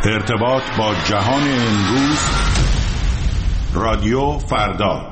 ارتباط با جهان امروز، رادیو فردا.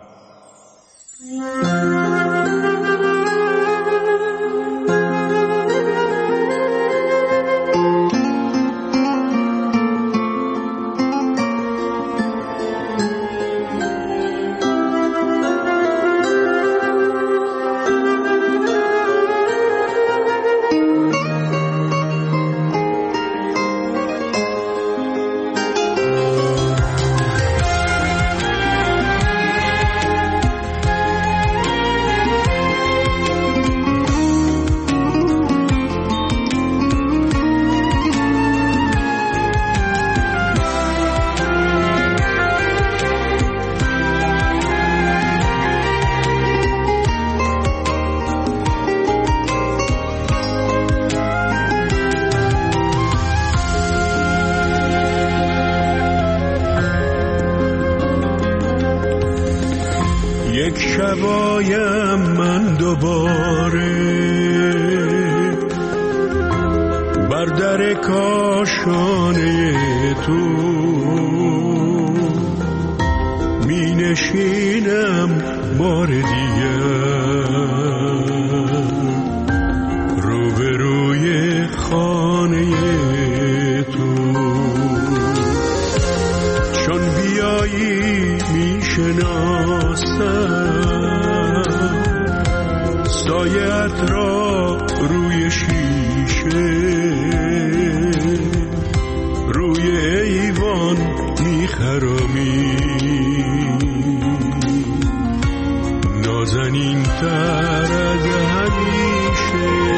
شبایم من دوباره بر در کاشانه تو می نشینم بار دیگر روبروی خانه تو. چون بیایی می شناسم سایت را روی شیشه روی ایوان میخرامی، نازنین تر از همیشه.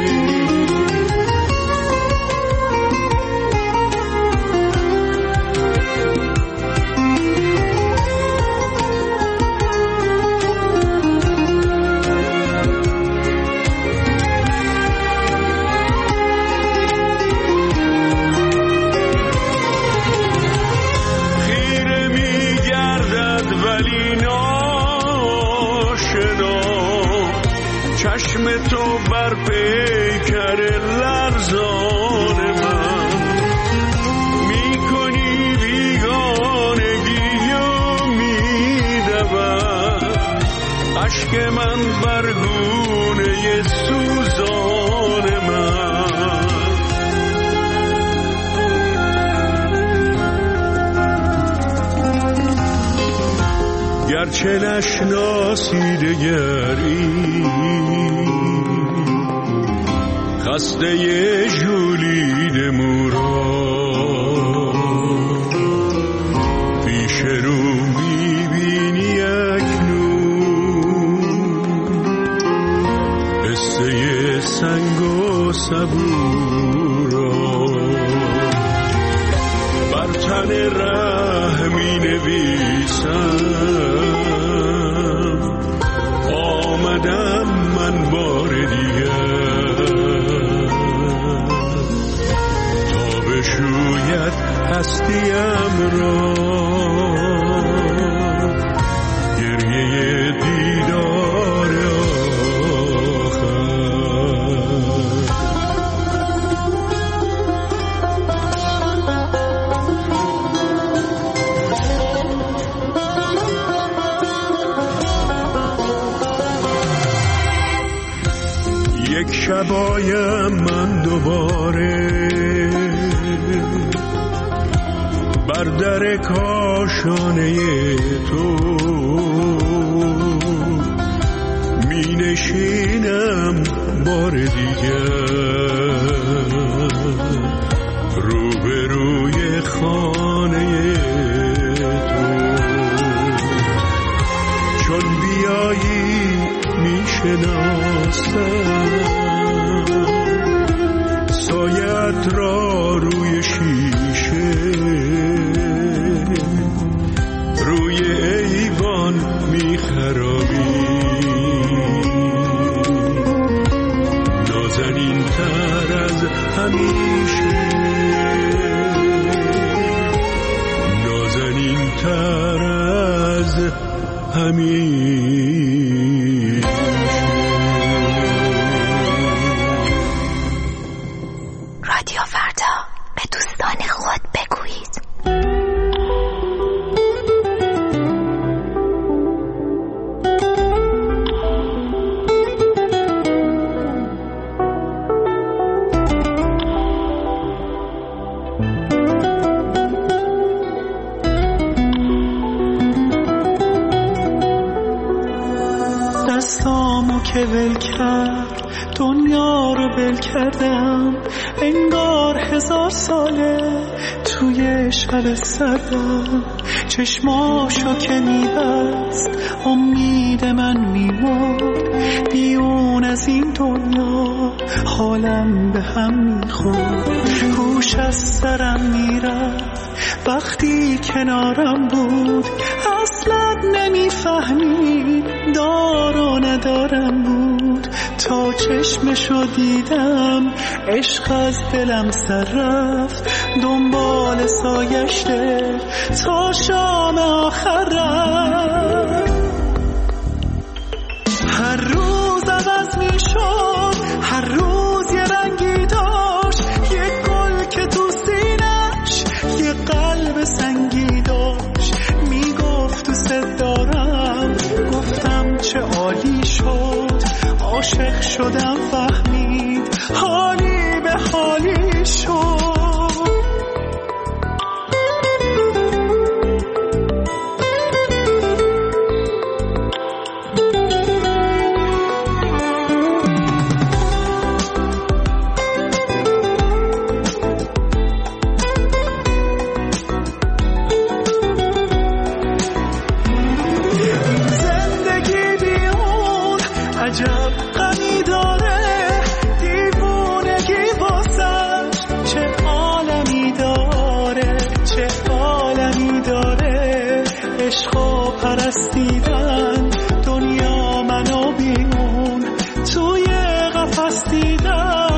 چشم تو بر پیکر لرزان من میکنی بیگانگی و میدود اشک من بر گونه سوزان من. گرچه نشناسی دگری خسته ژولید مورا پیش رو میبینی اکنون قصه سنگ و صبورا بر تن ره می نویسم آمدم من بار دیگر تا بشوید هستیم را گریه دیدار آخر. یک شبایم من دوباره بر در کاشانه تو می نشینم بار دیگر روبروی خانه تو. چون بیایی می شناسم سایت را روی شیشه روی ایوان میخرابی، نازنین تر از همیشه، نازنین تر از همیشه. رادیو فردا. به دوستان خود بگویید. دستامو که ول کرد دنیا رو ول کردم، انگار 1000 ساله توی شب سردم. چشماشو که میبست امید من میمرد، بیرون از این دنیا حالم به هم میخورد. گوش از سرم میرفت وقتی کنارم بود، اصلا نمیفهمید دار و ندارم بود. تا چشمشو دیدم عشق از دلم سر رفت، دنبال سایشته تا شام آخر رفت. هر روز عوض می شد، هر روز یه رنگی داشت، یه گل که تو سینش یه قلب سنگی داشت. میگفت دوست دارم، گفتم چه عالی شد. عاشق شدم فهمید حالی به حالی شد. پرستیدن دنیا منو بیرون توی قفس دیدن.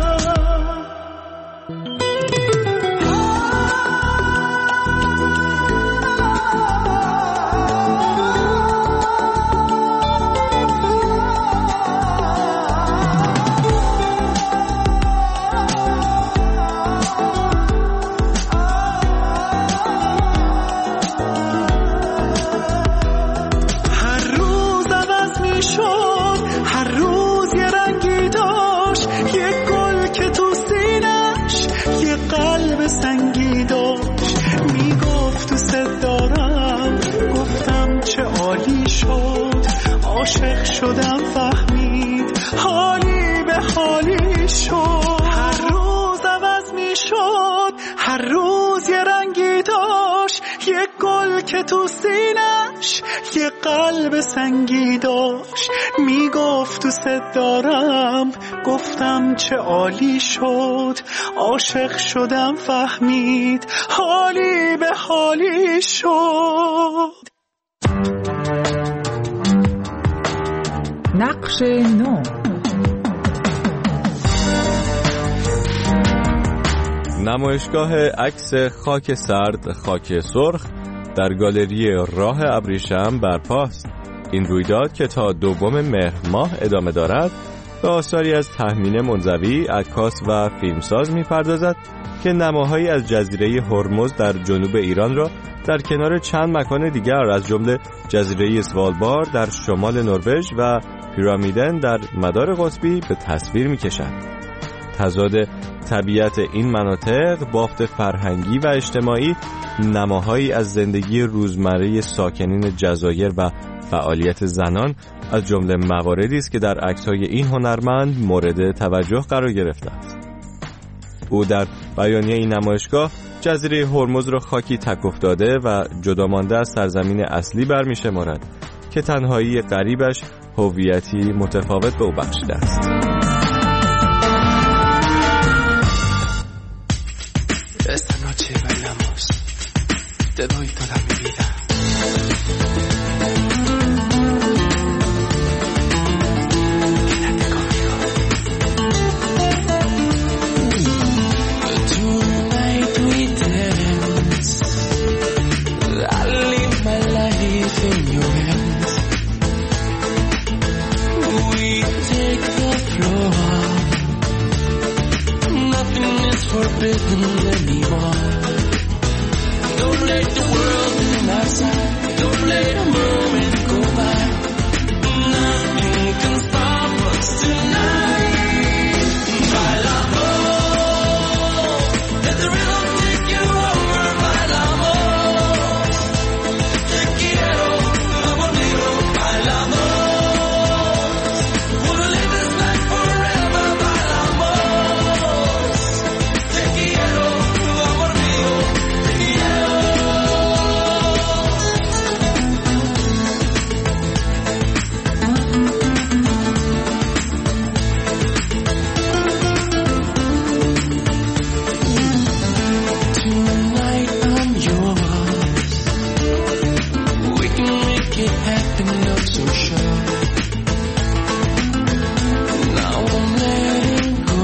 عاشق شدم فهمید حالی به حالی شد. هر روز عوض می شد، هر روز یه رنگی داشت، یه گل که تو سینش یه قلب سنگی داشت. میگفت دوست دارم، گفتم چه عالی شد. عاشق شدم فهمید حالی به حالی شد. نقش نو. نمایشگاه عکس خاک سرد خاک سرخ در گالری راه ابریشم برپاست. این رویداد که تا 2 مهر ماه ادامه دارد به آثاری از تهمین منزوی، عکاس و فیلمساز می‌پردازد که نماهایی از جزیره هرمز در جنوب ایران را در کنار چند مکان دیگر از جمله جزیره سوالبار در شمال نروژ و پیرامیدن در مدار قطبی به تصویر می‌کشد. تضاد طبیعت این مناطق، بافت فرهنگی و اجتماعی، نماهایی از زندگی روزمره ساکنین جزایر و فعالیت زنان از جمله مواردی است که در عکس‌های این هنرمند مورد توجه قرار گرفته است. او در بیانیه این نمایشگاه جزیره هرمز را خاکی تک افتاده و جدا مانده از سرزمین اصلی برمی‌شمارد که تنهایی غریبش هویتی متفاوت به او بخشیده است. Esta noche bailamos, te doy toda mi vida. Quédate conmigo. Tonight we dance, I live my life in your hands. We take the floor, nothing is forbidden. rhythm anymore. Don't let the world in outside. Don't let a moment go by. Nothing can stop us tonight. Bailamos, let the rhythm take you over. Bailamos, te quiero, amor mío. Bailamos, wanna live this life forever. Bailamos, te quiero, amor mío. Te quiero. Tonight I'm yours. We can make it happen, not so sure. Now I'm letting go.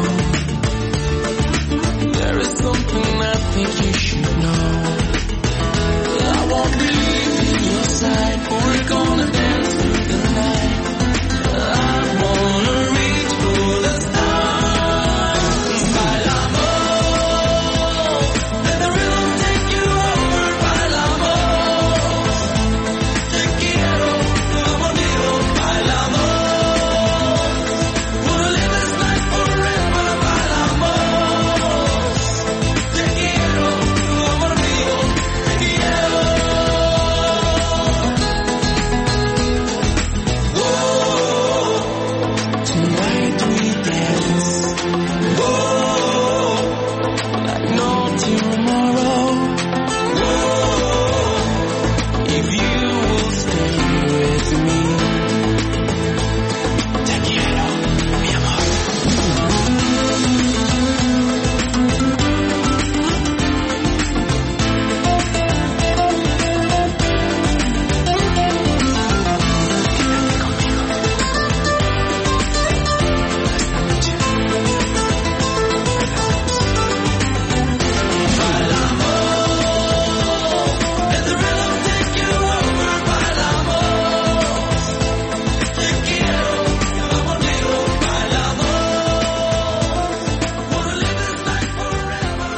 There is something I think you should know. I won't be leaving your side. We're gonna dance through the night. I wanna reach for the stars. Bailamos, let the rhythm take you over. Bailamos, te quiero, amor mío. Bailamos, wanna live this life forever. Bailamos, te quiero, amor mío. Te quiero. Whoa, tonight we dance. Whoa, like no tomorrow. Whoa, if you will stay with me. Te quiero, mi amor. Let the rhythm take you over. Bailamos, te quiero, amor mío. Bailamos, wanna live this life forever.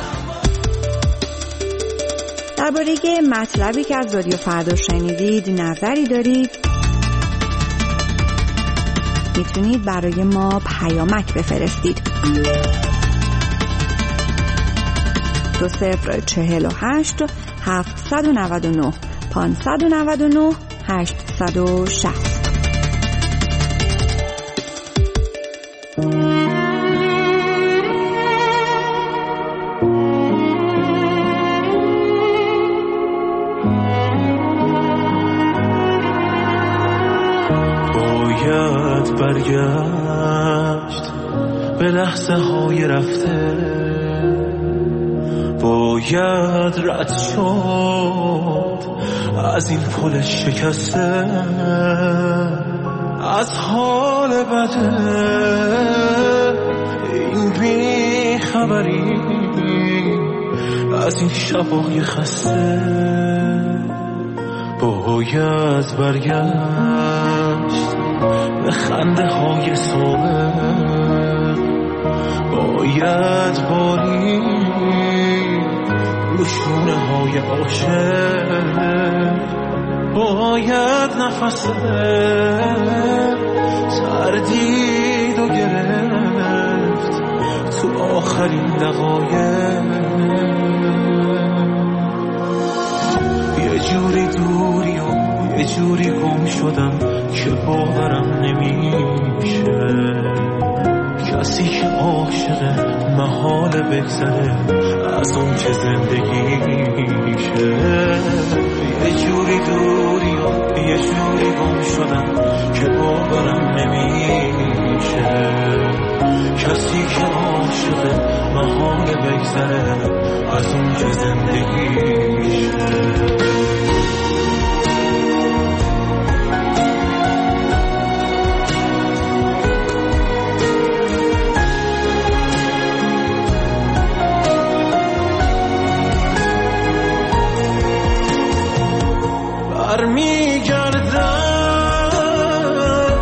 Bailamos. درباره مطلبی که از رادیو فردا شنیدید نظری دارید؟ میتونید برای ما پیامک بفرستید. 2048 799 599 860. باید برگشت به لحظه های رفته، باید رد شد از این پل شکسته، از حال بده این بی خبری، از این شبای خسته. باید برگشت به خنده های صبح، باید بارید رو شونه های عاشق، باید نفس تردید و گرفت تو آخرین دقایق. یه جوری دوری و یه جوری گم شدم که باورم نمیشه، کسی که عاشق محال بگذره از اون که زندگیشه. یه جوری دوری و یه جوری گم شدم که باورم نمیشه، کسی که عاشق محال بگذره از اون که زندگیشه.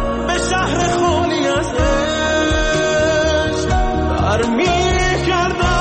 برمیگردم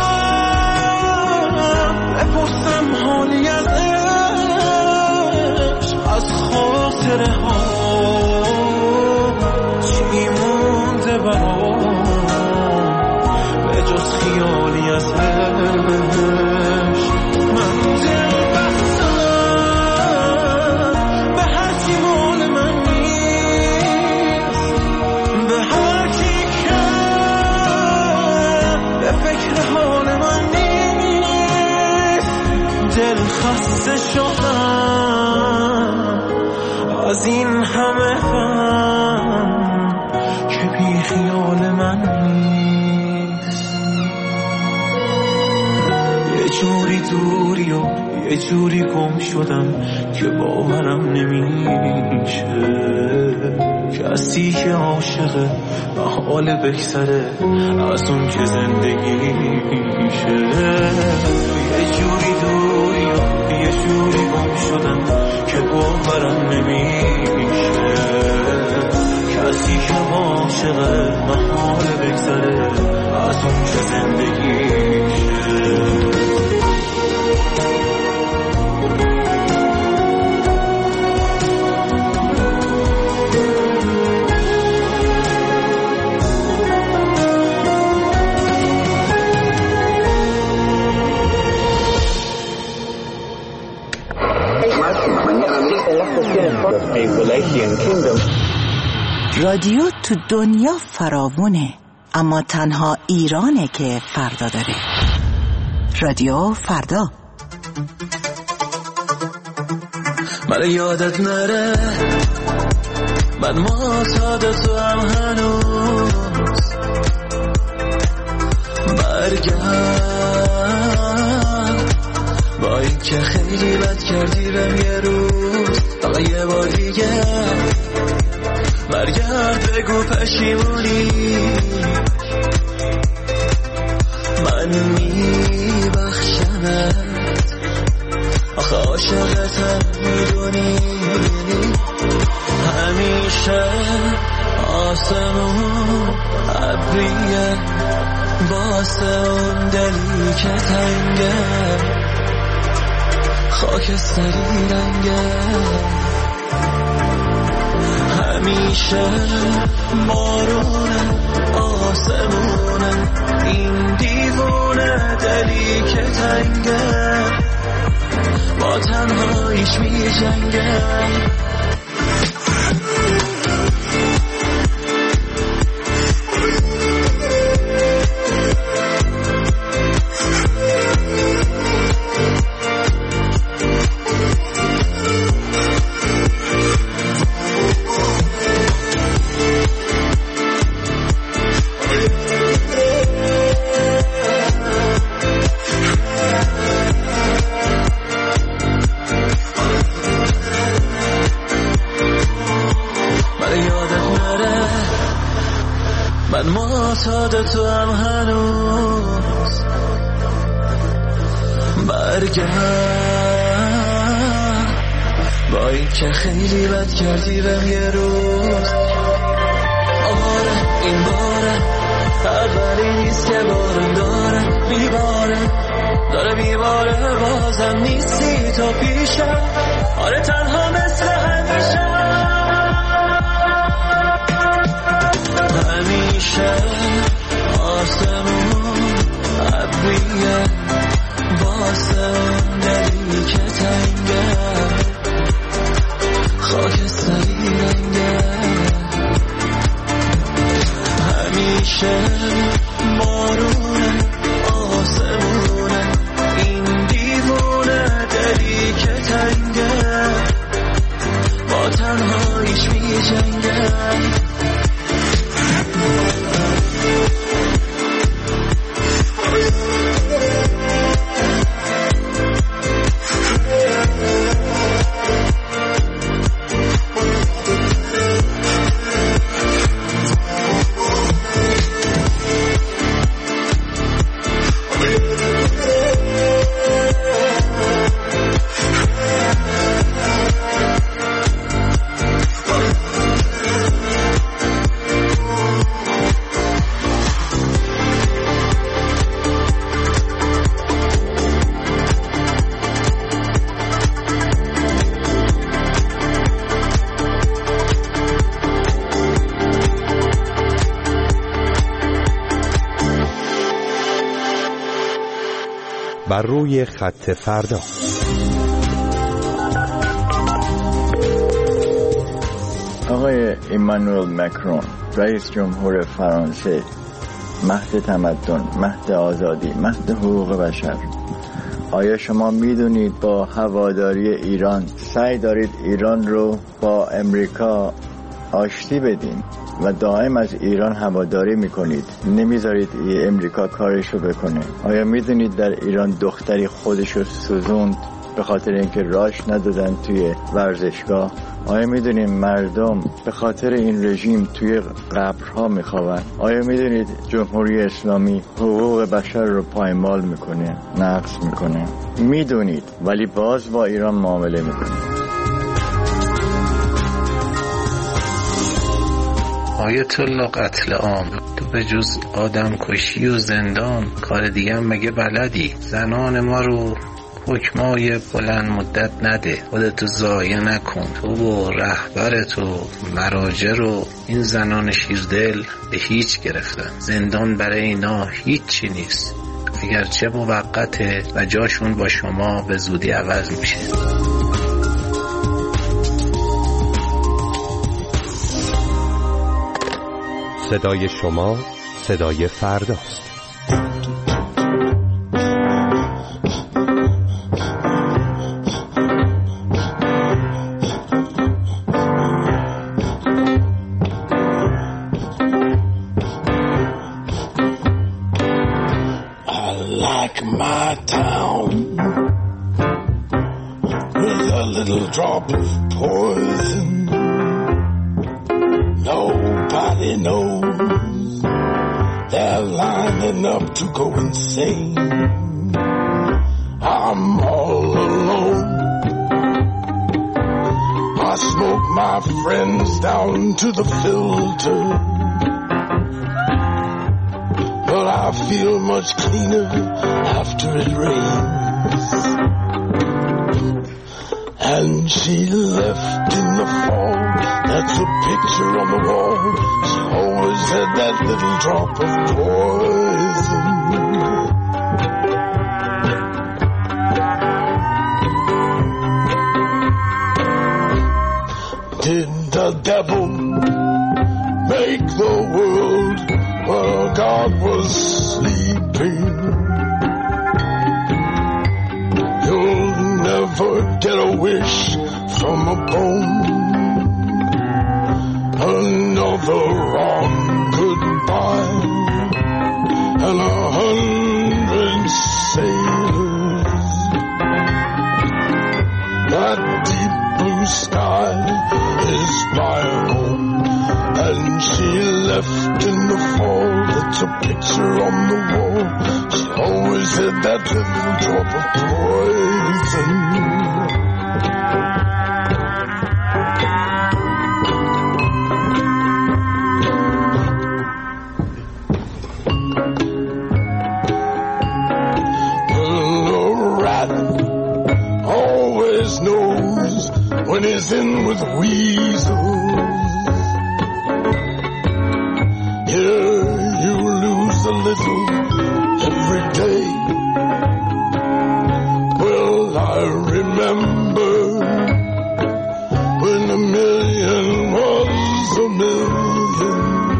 خسته شدم از این همه غم که بی خیال من نیست. یه جوری دوری و یه جوری گم شدم که باورم نمیشه کسی که عاشقه و حال بهتره از اون که زندگیشه. یه جوری دوری و یه جوری گم شدم که باورم نمیشه کسی که عاشقه و حال بهتره از اون که زندگیشه. رادیو تو دنیا فراوونه، اما تنها ایرانه که فردا داره. رادیو فردا. من یادت نره من معتاد تو هم هنوز برگرد با این که خیلی بد کردی بهم یه روز فقط یه بار دیگه برگرد بگو پشیمونی من میبخشمت آخه عاشقتم میدونی همیشه آسمون ابریه واسه اون دلی که تنگه خاکستری رنگه همیشه بارونه آسمونه این دیوونه دلی که تنگه با تنهاییش می جنگه من معتاد تو هم هنوز برگرد با این که خیلی بد کردی بهم یه روز آره این باره اولی نیست که بارم داره میباره داره میباره بازم نیستی تو پیشم آره تنها مثل همیشه همیشه آسمون ابریه واسه اون دلی که تنگه خاکستری رنگه همیشه بارونه آسمونه این دیوونه دلی که تنگه با تنهاییش می جنگه بر روی خط فردا. آقای ایمانوئل مکرون رئیس جمهور فرانسه، مهد تمدن، مهد آزادی، مهد حقوق بشر، آیا شما میدونید با هواداری ایران سعی دارید ایران رو با امریکا آشتی بدین و دائم از ایران هواداری میکنید، نمیذارید امریکا کارشو بکنه؟ آیا میدونید در ایران دختری خودشو سوزوند به خاطر اینکه راش ندادن توی ورزشگاه؟ آیا میدونید مردم به خاطر این رژیم توی قبرها میخوابن؟ آیا میدونید جمهوری اسلامی حقوق بشر رو پایمال میکنه، نقض میکنه؟ میدونید ولی باز با ایران معامله میکنید. آیت الله قتل عام، تو به جز آدم کشی و زندان کار دیگه هم مگه بلدی؟ زنان ما رو حکمای بلند مدت نده، خودتو ضایع نکن. تو و رهبرت و مراجع رو این زنان شیردل به هیچ گرفتن. زندان برای اینا هیچی نیست، اگرچه موقته و جاشون با شما به زودی عوض میشه. صدای شما صدای فرداست. My town with a little drop of poison. Nobody knows. They're lining up to go insane. I'm all alone. I smoke my friends down to the filter, but I feel much cleaner after it rains. And she left in the fall, that's a picture on the wall. She always had that little drop of poison. Did the devil make the world while God was sleeping? You'll never get a wish from a bone. Another wrong goodbye, and 100 sailors. That deep blue sky is my home, and she left in the fall. That's a picture on the wall. She always had that little drop of poison. When he's in with weasels, here you lose a little every day. Well, I remember when a million was a million.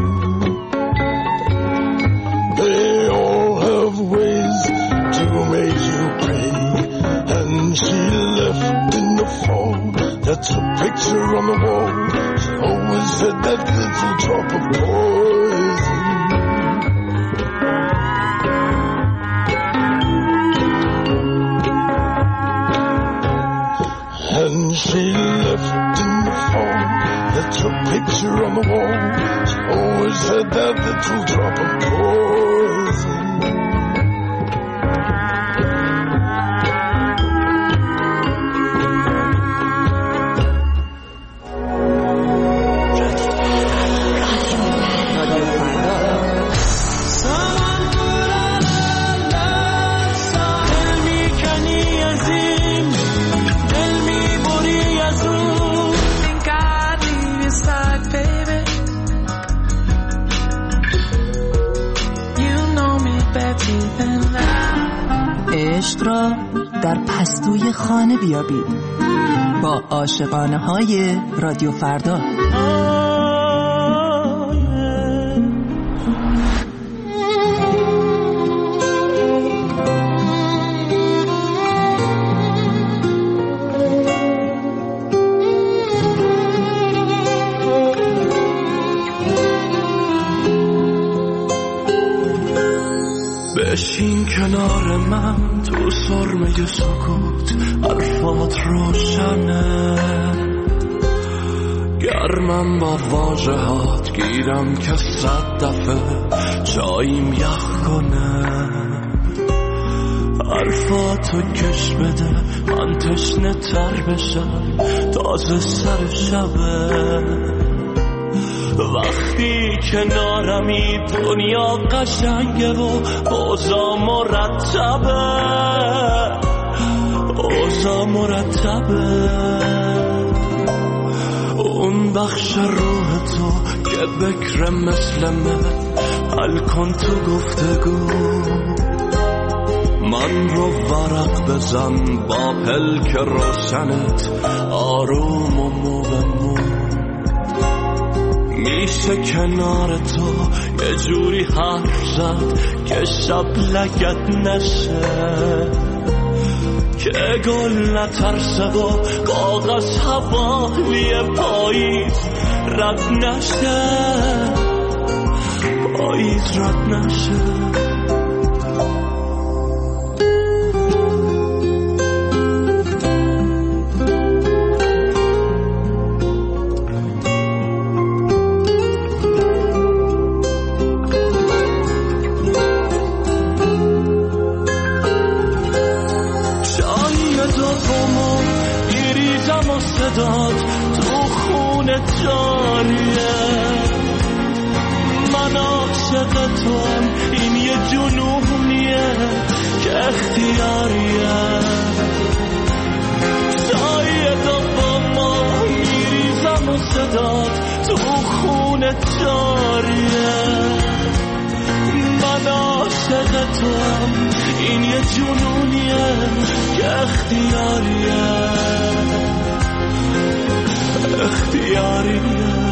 They all have ways to make you pay, and she left in the fall. That's a picture on the wall. She always had that little drop of poison. And she left in the fall. That's a picture on the wall. She always had that little drop of poison. عشق را در پستوی خانه بیابید با عاشقانه های رادیو فردا. کنار من تو سرمه سکوت حرفات روشنه، گرمم با واژهات گیرم که 100 دفعه جاییم یخ کنه. حرفاتو کش بده من تشنه تر بشم تازه سر شبه. وقتی کنارمی دنیا قشنگه و اوضاع مرتبه، اوضاع مرتبه. اون بخش روح تو که بکره مثل من حل کن تو گفتگو. من رو ورق بزن با پلک روشنت آروم و مو به مو. میشه کنار تو یه جوری حرف زد که شب لگت نشه، که گل نترسه و کاغذ حوالی پاییز رد نشه، پاییز رد نشه. تو خونه جاریه، من عاشق توام، این یه جنونیه که اختیاریه. شاید با ما میریزم و صدات تو خونه جاریه، من عاشق توام، این یه جنونیه که اختیاریه، اختیاریه.